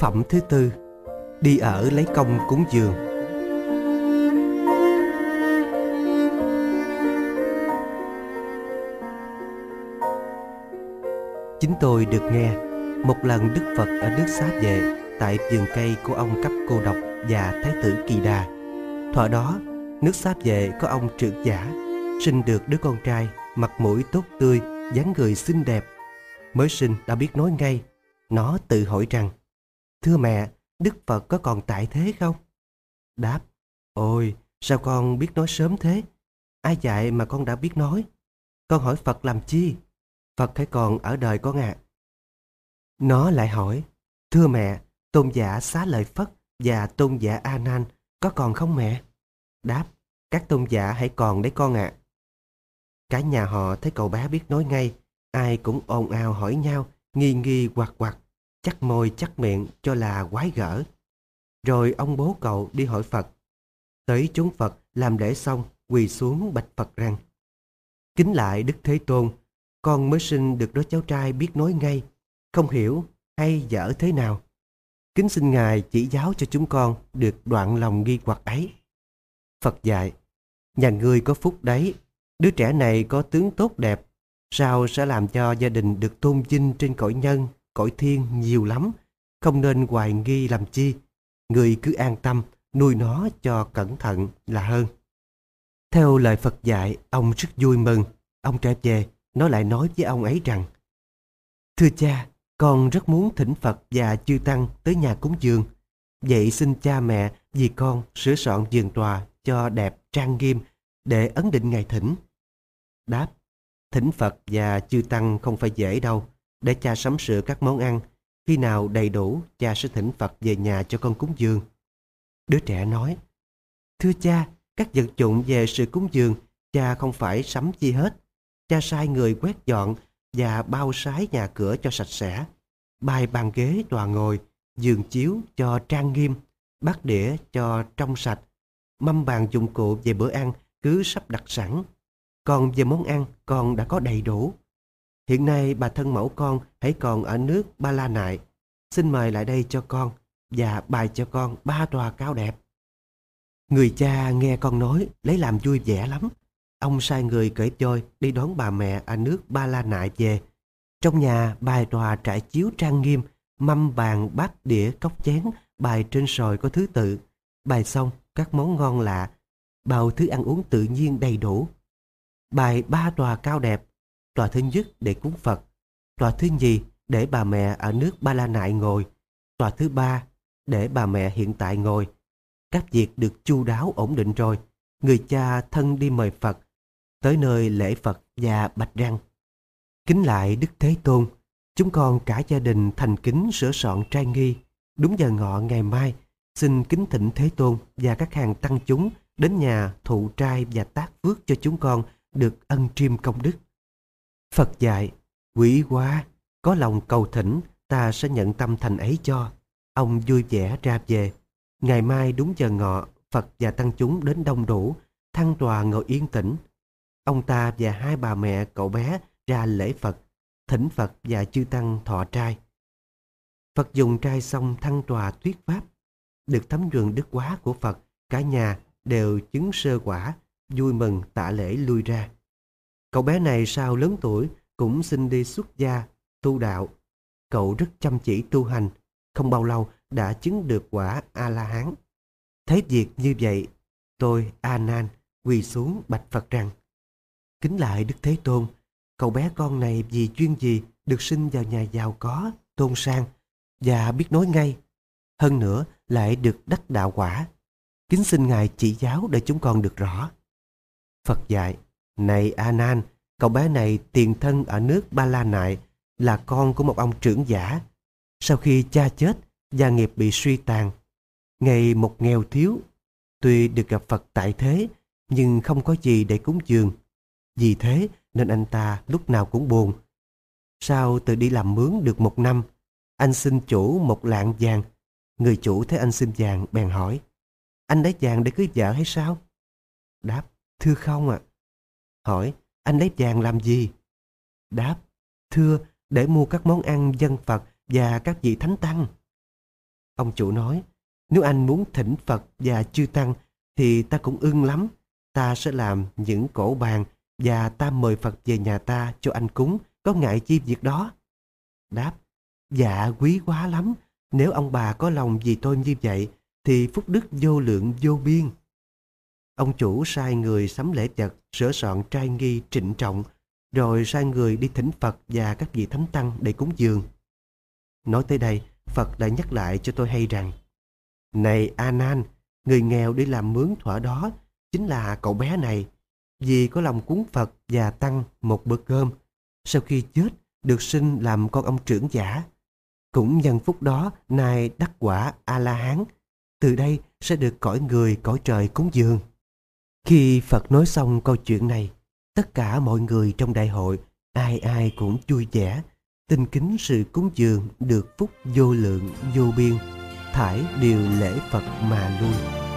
Phẩm thứ tư, đi ở lấy công cúng dường. Chính tôi được nghe một lần Đức Phật ở nước Xá Vệ tại vườn cây của ông Cấp Cô Độc và Thái tử Kỳ Đà. Thuở đó, nước Xá Vệ có ông trưởng giả sinh được đứa con trai, mặt mũi tốt tươi, dáng người xinh đẹp. Mới sinh đã biết nói ngay. Nó tự hỏi rằng: "Thưa mẹ, Đức Phật có còn tại thế không?" Đáp: "Ôi, sao con biết nói sớm thế? Ai dạy mà con đã biết nói? Con hỏi Phật làm chi? Phật hãy còn ở đời con ạ." Nó lại hỏi: "Thưa mẹ, tôn giả Xá Lợi Phất và tôn giả A Nan có còn không mẹ?" Đáp: "Các tôn giả hãy còn đấy con ạ." Cả nhà họ thấy cậu bé biết nói ngay, ai cũng ồn ào hỏi nhau, nghi nghi hoặc hoặc, chắc môi chắc miệng cho là quái gở. Rồi ông bố cậu đi hỏi Phật. Tới chốn Phật làm lễ xong, quỳ xuống bạch Phật rằng: "Kính lại Đức Thế Tôn, con mới sinh được đứa cháu trai biết nói ngay, không hiểu hay dở thế nào. Kính xin Ngài chỉ giáo cho chúng con được đoạn lòng nghi hoặc ấy." Phật dạy: "Nhà ngươi có phúc đấy, đứa trẻ này có tướng tốt đẹp, sao sẽ làm cho gia đình được tôn vinh trên cõi nhân, cõi thiên nhiều lắm, không nên hoài nghi làm chi. Ngươi cứ an tâm, nuôi nó cho cẩn thận là hơn." Theo lời Phật dạy, ông rất vui mừng. Ông trở về, nó lại nói với ông ấy rằng: "Thưa cha, con rất muốn thỉnh Phật và chư Tăng tới nhà cúng dường. Vậy xin cha mẹ vì con sửa soạn vườn tòa cho đẹp trang nghiêm để ấn định ngày thỉnh." Đáp: "Thỉnh Phật và chư Tăng không phải dễ đâu. Để cha sắm sửa các món ăn. Khi nào đầy đủ, cha sẽ thỉnh Phật về nhà cho con cúng dường." Đứa trẻ nói: "Thưa cha, các vật dụng về sự cúng dường, cha không phải sắm chi hết. Cha sai người quét dọn và bao sái nhà cửa cho sạch sẽ, bày bàn ghế tòa ngồi, giường chiếu cho trang nghiêm, bát đĩa cho trong sạch, mâm bàn dụng cụ về bữa ăn cứ sắp đặt sẵn. Còn về món ăn, con đã có đầy đủ. Hiện nay bà thân mẫu con hãy còn ở nước Ba La Nại. Xin mời lại đây cho con và bày cho con 3 tòa cao đẹp." Người cha nghe con nói lấy làm vui vẻ lắm. Ông sai người cởi trôi đi đón bà mẹ ở nước Ba La Nại về. Trong nhà bày tòa trải chiếu trang nghiêm, mâm bàn bát đĩa cốc chén bày trên sồi có thứ tự. Bày xong các món ngon lạ, bao thứ ăn uống tự nhiên đầy đủ. Bày 3 tòa cao đẹp. Tòa thứ nhất để cúng Phật, tòa thứ nhì để bà mẹ ở nước Ba La Nại ngồi, tòa thứ ba để bà mẹ hiện tại ngồi. Các việc được chu đáo ổn định rồi, người cha thân đi mời Phật. Tới nơi lễ Phật và bạch rằng: "Kính lại Đức Thế Tôn, chúng con cả gia đình thành kính sửa soạn trai nghi. Đúng giờ ngọ ngày mai, xin kính thỉnh Thế Tôn và các hàng tăng chúng đến nhà thụ trai và tác phước cho chúng con được ân triêm công đức." Phật dạy: "Quý quá, có lòng cầu thỉnh, ta sẽ nhận tâm thành ấy cho." Ông vui vẻ ra về. Ngày mai đúng giờ ngọ, Phật và tăng chúng đến đông đủ, thăng tòa ngồi yên tĩnh. Ông ta và 2 bà mẹ cậu bé ra lễ Phật, thỉnh Phật và chư tăng thọ trai. Phật dùng trai xong thăng tòa thuyết pháp. Được thấm nhuần đức hóa của Phật, cả nhà đều chứng sơ quả, vui mừng tạ lễ lui ra. Cậu bé này sau lớn tuổi cũng xin đi xuất gia, tu đạo. Cậu rất chăm chỉ tu hành, không bao lâu đã chứng được quả A-la-hán. Thấy việc như vậy, tôi, A Nan, quỳ xuống bạch Phật rằng: "Kính lại Đức Thế Tôn, cậu bé con này vì duyên gì được sinh vào nhà giàu có, tôn sang và biết nói ngay, hơn nữa lại được đắc đạo quả. Kính xin Ngài chỉ giáo để chúng con được rõ." Phật dạy: "Này A Nan, cậu bé này tiền thân ở nước Ba La Nại, là con của một ông trưởng giả. Sau khi cha chết, gia nghiệp bị suy tàn. Ngày một nghèo thiếu, tuy được gặp Phật tại thế, nhưng không có gì để cúng dường. Vì thế nên anh ta lúc nào cũng buồn. Sau từ đi làm mướn được 1 năm, anh xin chủ 1 lạng vàng. Người chủ thấy anh xin vàng bèn hỏi: "Anh lấy vàng để cưới vợ hay sao?" Đáp: "Thưa không ạ." Hỏi: "Anh lấy vàng làm gì?" Đáp: "Thưa, để mua các món ăn dâng Phật và các vị thánh tăng." Ông chủ nói, nếu anh muốn thỉnh Phật và chư Tăng thì ta cũng ưng lắm. Ta sẽ làm những cỗ bàn và ta mời Phật về nhà ta cho anh cúng, có ngại chi việc đó? Đáp, dạ quý quá lắm. Nếu ông bà có lòng vì tôi như vậy thì phúc đức vô lượng vô biên. Ông chủ sai người sắm lễ vật, sửa soạn trai nghi trịnh trọng, rồi sai người đi thỉnh Phật và các vị thánh tăng để cúng dường. Nói tới đây, Phật đã nhắc lại cho tôi hay rằng, này A Nan, người nghèo đi làm mướn thuở đó chính là cậu bé này. Vì có lòng cúng Phật và tăng một bữa cơm, sau khi chết được sinh làm con ông trưởng giả. Cũng nhân phúc đó nay đắc quả A La Hán, từ đây sẽ được cõi người cõi trời cúng dường. Khi Phật nói xong câu chuyện này, tất cả mọi người trong đại hội ai ai cũng vui vẻ, tin kính sự cúng dường được phúc vô lượng vô biên, thải đều lễ Phật mà lui.